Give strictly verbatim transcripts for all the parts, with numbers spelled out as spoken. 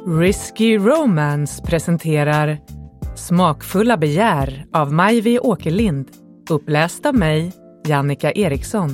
Risky Romance presenterar Smakfulla begär av Majvi Åkerlind, uppläst av mig, Jannica Eriksson.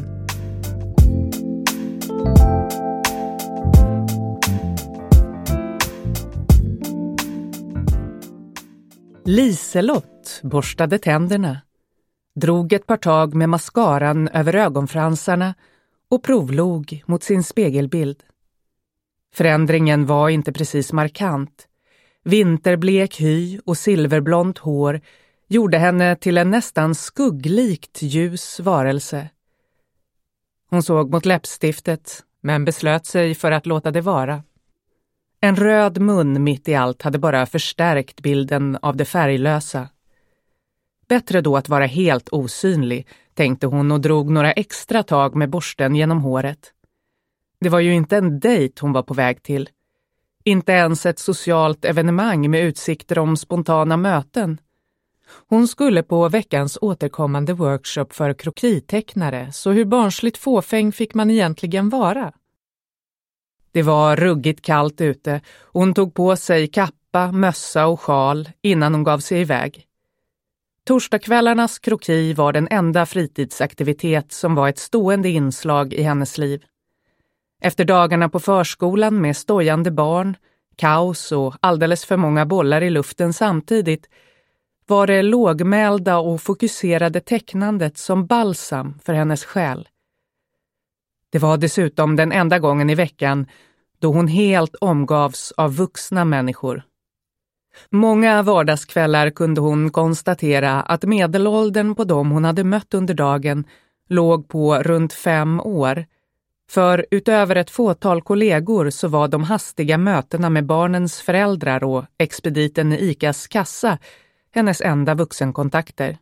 Liselott borstade tänderna, drog ett par tag med mascaran över ögonfransarna och provlog mot sin spegelbild. Förändringen var inte precis markant. Vinterblek hy och silverblont hår gjorde henne till en nästan skugglikt ljus varelse. Hon såg mot läppstiftet, men beslöt sig för att låta det vara. En röd mun mitt i allt hade bara förstärkt bilden av det färglösa. Bättre då att vara helt osynlig, tänkte hon och drog några extra tag med borsten genom håret. Det var ju inte en dejt hon var på väg till. Inte ens ett socialt evenemang med utsikter om spontana möten. Hon skulle på veckans återkommande workshop för krokitecknare, så hur barnsligt fåfäng fick man egentligen vara? Det var ruggigt kallt ute och hon tog på sig kappa, mössa och sjal innan hon gav sig iväg. Torsdagskvällarnas kroki var den enda fritidsaktivitet som var ett stående inslag i hennes liv. Efter dagarna på förskolan med stojande barn, kaos och alldeles för många bollar i luften samtidigt var det lågmälda och fokuserade tecknandet som balsam för hennes själ. Det var dessutom den enda gången i veckan då hon helt omgavs av vuxna människor. Många vardagskvällar kunde hon konstatera att medelåldern på dem hon hade mött under dagen låg på runt fem år. För utöver ett fåtal kollegor så var de hastiga mötena med barnens föräldrar och expediten i ICAs kassa hennes enda vuxenkontakter.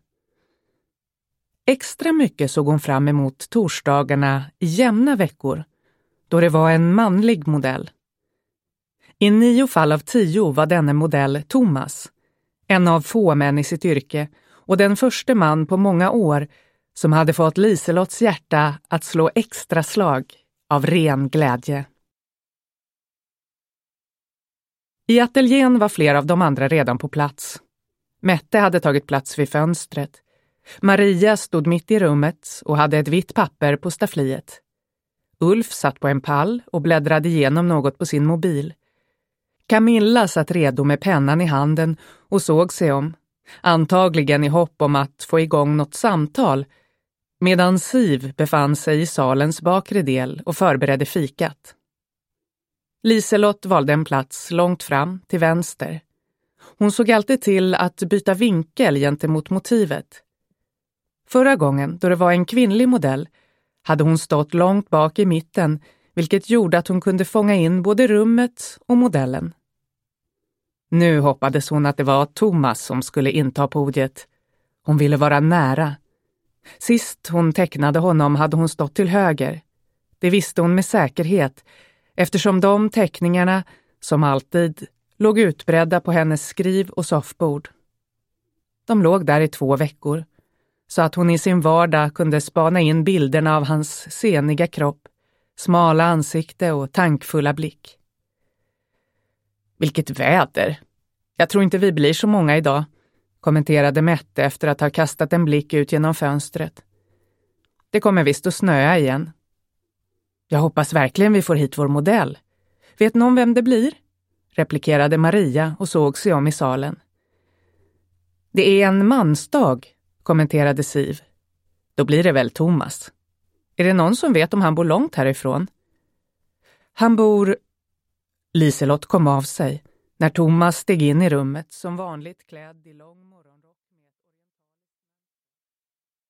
Extra mycket såg hon fram emot torsdagarna i jämna veckor, då det var en manlig modell. I nio fall av tio var denne modell Thomas, en av få män i sitt yrke och den första man på många år som hade fått Liselotts hjärta att slå extra slag av ren glädje. I ateljén var flera av de andra redan på plats. Mette hade tagit plats vid fönstret. Maria stod mitt i rummet och hade ett vitt papper på staffliet. Ulf satt på en pall och bläddrade igenom något på sin mobil. Camilla satt redo med pennan i handen och såg sig om, antagligen i hopp om att få igång något samtal, medan Siv befann sig i salens bakre del och förberedde fikat. Liselott valde en plats långt fram till vänster. Hon såg alltid till att byta vinkel gentemot motivet. Förra gången, då det var en kvinnlig modell, hade hon stått långt bak i mitten, vilket gjorde att hon kunde fånga in både rummet och modellen. Nu hoppades hon att det var Thomas som skulle inta podiet. Hon ville vara nära. Sist hon tecknade honom hade hon stått till höger. Det visste hon med säkerhet, eftersom de teckningarna, som alltid, låg utbredda på hennes skriv- och soffbord. De låg där i två veckor, så att hon i sin vardag kunde spana in bilderna av hans seniga kropp, smala ansikte och tankfulla blick. Vilket väder! Jag tror inte vi blir så många idag, kommenterade Mette efter att ha kastat en blick ut genom fönstret. Det kommer visst att snöa igen. Jag hoppas verkligen vi får hit vår modell. Vet någon vem det blir? Replikerade Maria och såg sig om i salen. Det är en mansdag, kommenterade Siv. Då blir det väl Thomas. Är det någon som vet om han bor långt härifrån? Han bor... Liselott kom av sig när Thomas steg in i rummet som vanligt klädd i lång morgonrock.